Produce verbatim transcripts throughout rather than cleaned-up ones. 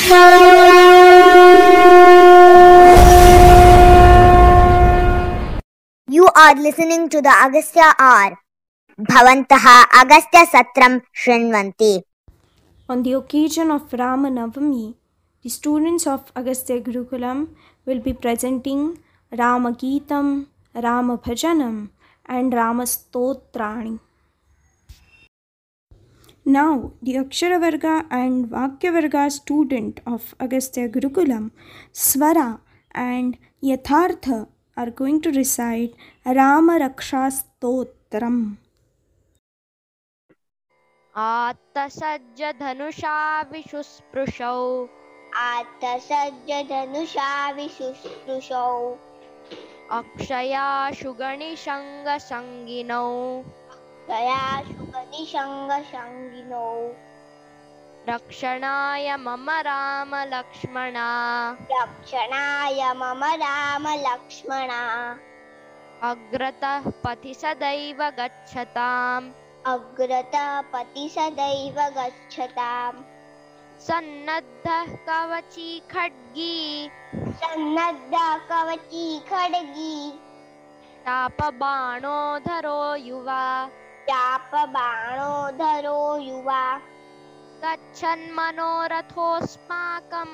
You are listening to the Agastya Hour. Bhavantaha Agastya Satram Shrinvanti. On the occasion of Rama Navami, the students of Agastya Gurukulam will be presenting Rama Geetam, Rama Bhajanam and Rama Stotrani. Now, the Akshara Varga and Vakya Varga student of Agastya Gurukulam, Swara and Yathartha, are going to recite Rama Raksha Stotram. आत्तसज्ज धनुषा विशुस्पृशौ आत्तसज्ज धनुषा विशुस्पृशौ अक्षयाशु गणिशङ्गसङ्गिनौ क्षयाशु गणिशङ्गसङ्गिनौ रक्षणाय मम राम लक्ष्मणा रक्षणाय मम राम लक्ष्मणा अग्रतः पथि सदैव गच्छताम् अग्रतः पथि सदैव गच्छताम् सन्नद्धः कवची खड्गी सन्नद्धः कवची खड्गी चापबाणोधरो युवा चापबाणोधरो युवा गच्छन्मनोरथोऽस्माकम्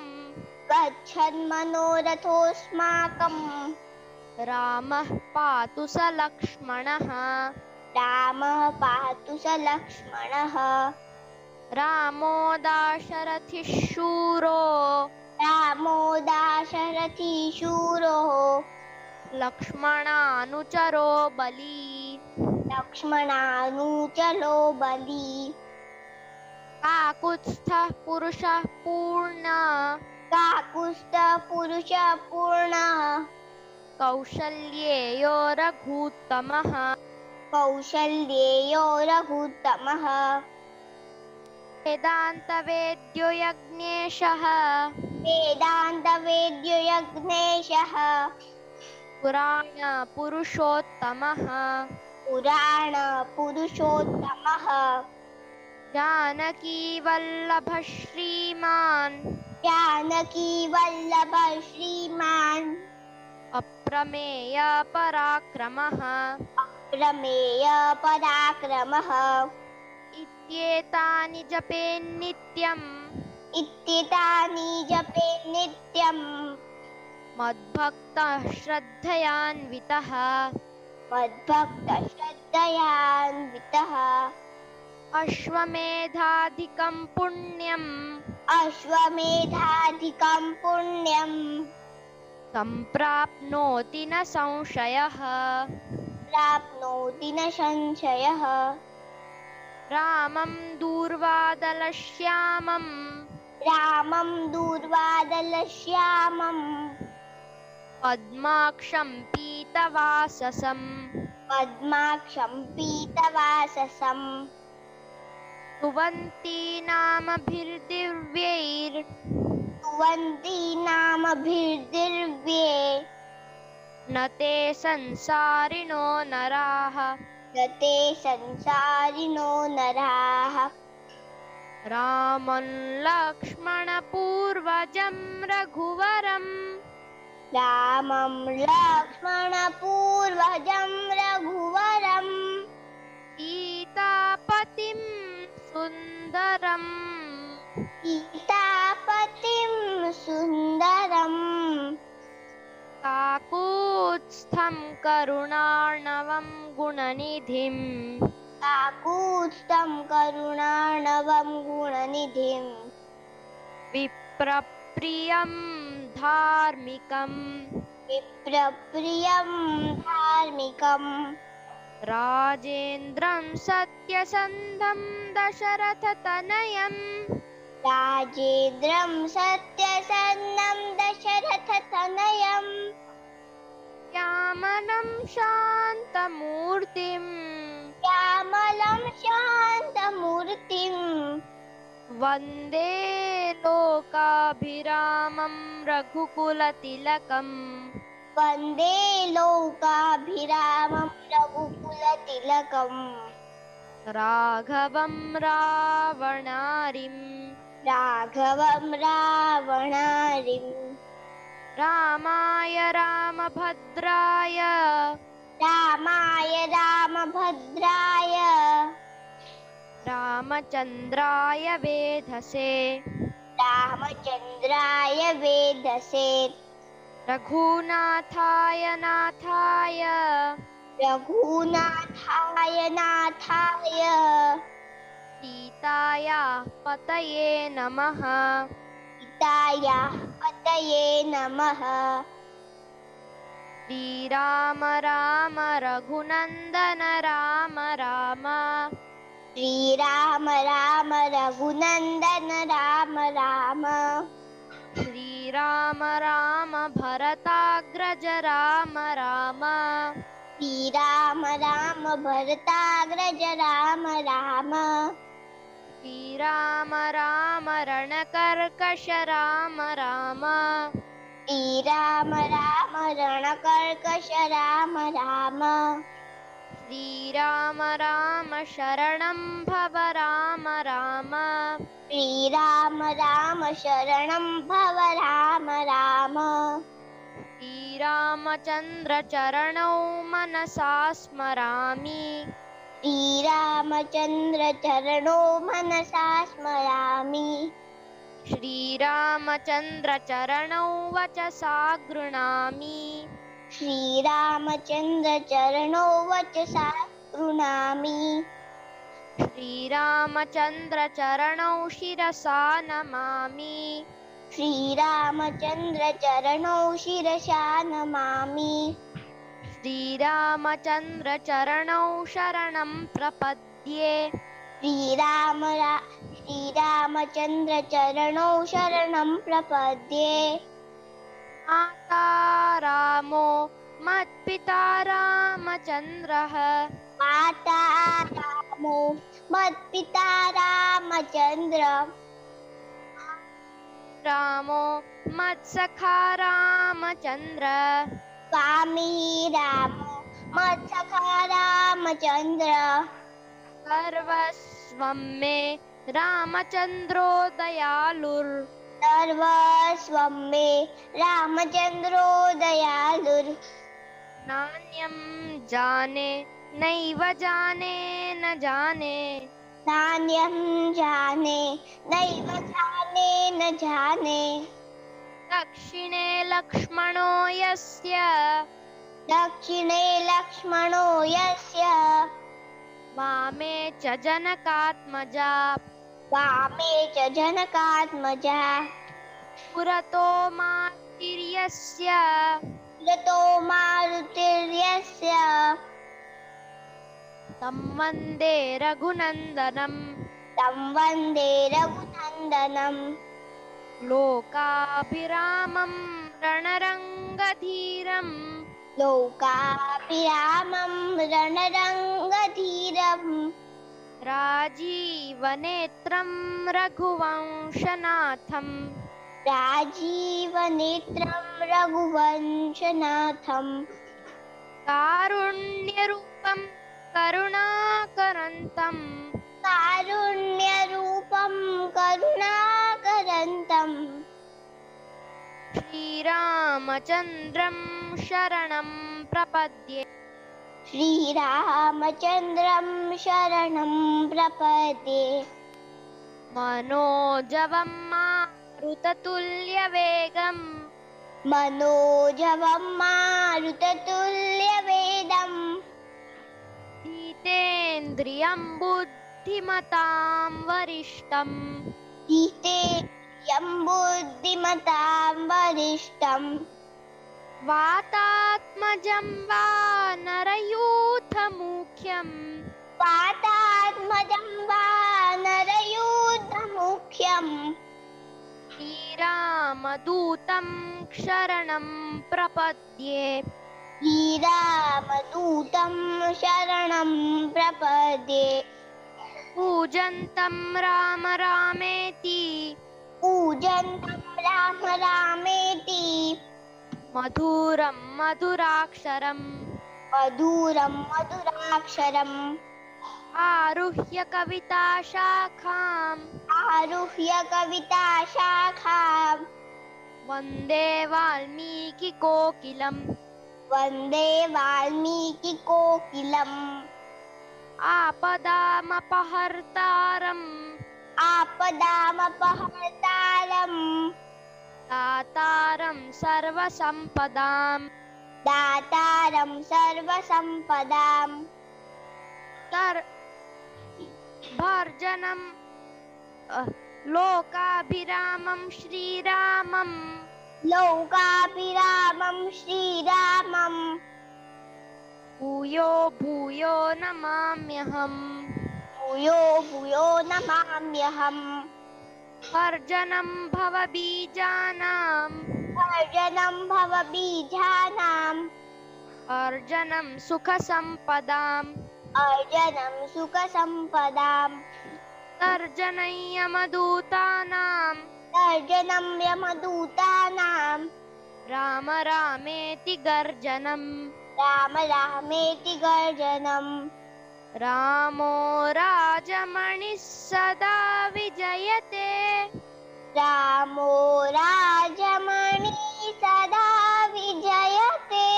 गच्छन्मनोरथोऽस्माकम् रामः पातु स लक्ष्मणः रामः पातु स लक्ष्मणः रामो दाशरथिः शूरो रामो दाशरथी शूरो लक्ष्मणानुचरो बली लक्ष्मणानुचरो बली काकुत्स्थः पुरुषः पूर्णः काकुत्स्थः पुरुषः पूर्णः कौशल्येयो रघूत्तमः कौशल्येयो रघुत्तमः वेदान्तवेद्यो यज्ञेशः वेदान्तवेद्यो यज्ञेशः पुराणपुरुषोत्तमः पुराणपुरुषोत्तमः जानकीवल्लभः श्रीमान् जानकीवल्लभः श्रीमान् अप्रमेय पराक्रमः प्रमेय पराक्रमः इत्येतानि जपेन्नित्यम् इत्येतानि जपे नित्यम् मद्भक्तः श्रद्धयान्वितः मद्भक्तः श्रद्धयान्वितः अश्वमेधाधिकं पुण्यम् अश्वमेधाधिकं पुण्यम् सम्प्राप्नोति न संशयः प्राप्नोति न संशयः रामं दूर्वादलश्यामम् रामं दूर्वादलश्यामम् पद्माक्षं पीतवाससं पद्माक्षं पीतवाससम् स्तुवन्ती नामभिर्दिव्यैर् स्तुवन्ती नामभिर्दिव्ये न ते संसारिणो नराः न ते संसारिणो नराः रामं लक्ष्मणपूर्वजं रघुवरम् रामं लक्ष्मणपूर्वजं रघुवरम् सीतापतिं सुन्दरम् सीतापतिं सुन्दरम् काकुत्स्थं करुणार्णवं गुणनिधिं काकुत्स्थं करुणार्णवं गुणनिधिं विप्रप्रियं धार्मिकं विप्रप्रियं धार्मिकम् राजेन्द्रं सत्यसन्धं दशरथतनयम् राजेन्द्रं सत्यसन्धं दशरथतनयम् श्यामलं शान्तमूर्तिं श्यामलं शान्तमूर्तिम् वन्दे लोकाभिरामं रघुकुलतिलकम् वन्दे लोकाभिरामं रघुकुलतिलकम् राघवं रावणारिं राघवं रावणारिं रामाय रामभद्राय रामाय रामभद्राय रामचन्द्राय वेधसे रामचन्द्राय वेधसे रघुनाथाय नाथाय रघुनाथाय नाथाय सीतायाः पतये नमः सीतायाः पतये नमः श्रीराम राम रघुनन्दन राम राम श्रीराम राम रघुनन्दन राम राम श्रीराम राम भरताग्रज राम राम श्रीराम राम भरताग्रज राम राम श्रीराम राम रणकर्कश राम राम श्रीराम राम रणकर्कश राम राम श्रीराम राम शरणं भव राम राम श्रीराम राम शरणं भव राम राम श्रीरामचन्द्र चरणौ मनसा स्मरामि श्रीरामचन्द्र चरणो मनसा स्मरामि श्रीरामचन्द्र चरणौ वचसा गृह्णामि श्रीरामचन्द्र चरणो वचसा गृह्णामि श्रीरामचन्द्र चरणौ शिरसा नमामि श्रीरामचन्द्र चरणौ शिरसा नमामि श्रीरामचन्द्र चरणौ शरणं प्रपद्ये श्रीराम रा श्रीरामचन्द्र चरणौ शरणं प्रपद्ये माता रामो मत्पिता रामचन्द्रः माता रामो मत्पिता रामचन्द्र रामो मत्सखा रामचन्द्र स्वामी रामो मत्सखा रामचन्द्र सर्वस्वं मे रामचन्द्रो दयालुर् सर्वस्वं मे रामचन्द्रो दयालुर् नान्यं जाने नैव जाने न जाने नान्यं जाने नैव जाने न जाने दक्षिणे लक्ष्मणो यस्य दक्षिणे लक्ष्मणो यस्य वामे च जनकात्मजा वामे च जनकात्मजा पुरतो मार्तिर्यस्य पुरतो मारुतिर्यस्य तं वन्दे रघुनन्दनं तं वन्दे रघुनन्दनं लोकाभिरामं रणरङ्गधीरं लोकाभिरामं रणरङ्गधीरं राजीवनेत्रं रघुवंशनाथं राजीवनेत्रं रघुवंशनाथं कारुण्यरूपं करुणाकरन्तं कारुण्यरूपं करुणाकरन्तं श्रीरामचन्द्रं शरणं प्रपद्ये श्रीरामचन्द्रं शरणं प्रपद्ये मनोजवं मारुततुल्यवेगं मनोजवं मारुततुल्यवेगं जितेन्द्रियं बुद्धिमतां वरिष्ठं जितेन्द्रियं बुद्धिमतां वरिष्ठं वातात्मजं वानरयूथमुख्यं वातात्मजं वानरयूथमुख्यं श्रीरामदूतं शरणं प्रपद्ये श्रीरामदूतं शरणं प्रपद्ये पूजन्तं राम रामेति पूजन्तं राम रामेति मधुरं मधुराक्षरं मधुरं मधुराक्षरम् आरुह्य कविताशाखाम् आरुह्य कविताशाखाम् वन्दे वाल्मीकिकोकिलम् वन्दे वाल्मीकिकोकिलम् आपदामपहर्तारम् आपदामपहर्तारम् दातारं सर्वसम्पदाम् दातारं सर्वसम्पदाम् तर भर्जनं अ, लोकाभिरामं श्रीरामं लोकाभिरामं श्रीरामम् भूयो भूयो नमाम्यहम् भूयो भूयो नमाम्यहम् भर्जनं भवबीजानां भर्जनं भवबीजानाम् अर्जनं सुखसम्पदाम् अर्जनं सुखसम्पदाम् तर्जनयमदूतानां तर्जनं यमदूतानां राम रामेति गर्जनम् राम रामेति गर्जनम् रामो राजमणिः सदा विजयते रामो राजमणि सदा विजयते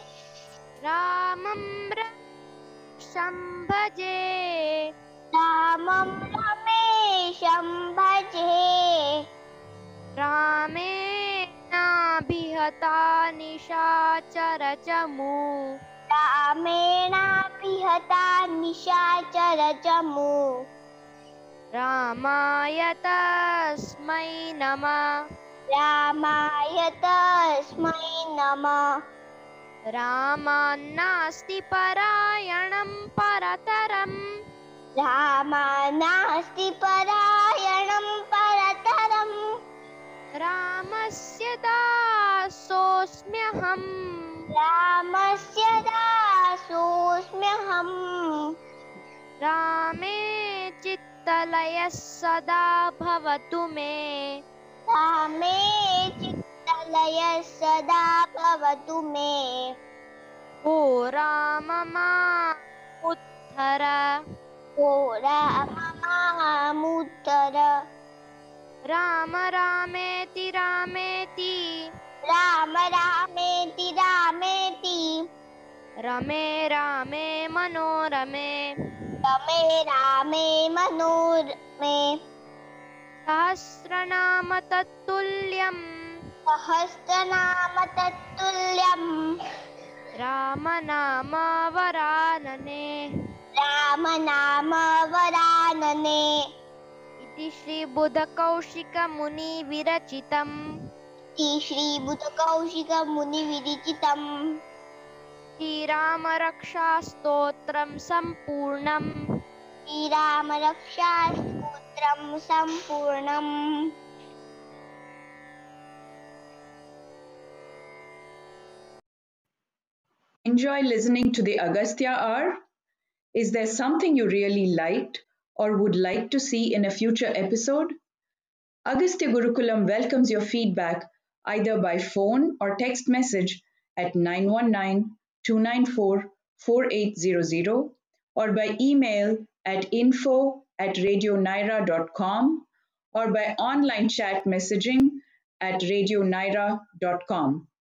रामं रक्षं भजे रामं रमेशं भजे रामेणाभिहता निशाचरचमू रामेणाभिहता निशाचरचमू रामाय तस्मै नमः रामाय तस्मै नमः रामान्नास्ति परायणं परतरम् रामानास्ति परायणं परतरम् रामस्य दासोऽस्म्यहम् रामस्य दासोऽस्म्यहम् रामे चित्तलयः सदा भवतु मे रामे चित्तलयः सदा भवतु मे ओ राम मामुद्धर ओ राम मामुद्धर राम रामेति रामेति राम रामेति रामेति रमे रामे मनोरमे रमे रामे मनोरमे सहस्रनाम तत्तुल्यम् सहस्रनाम तत्तुल्यम् राम नाम वरानने राम नाम वरानने इति श्रीबुधकौशिकमुनिविरचितम् इति श्रीबुधकौशिकमुनिविरचितम् श्रीरामरक्षास्तोत्रं सम्पूर्णम् श्रीरामरक्षास्तोत्रं सम्पूर्णम् Enjoy listening to the Agastya Hour? Is there something you really liked or would like to see in a future episode? Agastya Gurukulam welcomes your feedback either by phone or text message at nine one nine, two nine four, four eight zero zero or by email at info at radionaira dot com or by online chat messaging at radionaira dot com.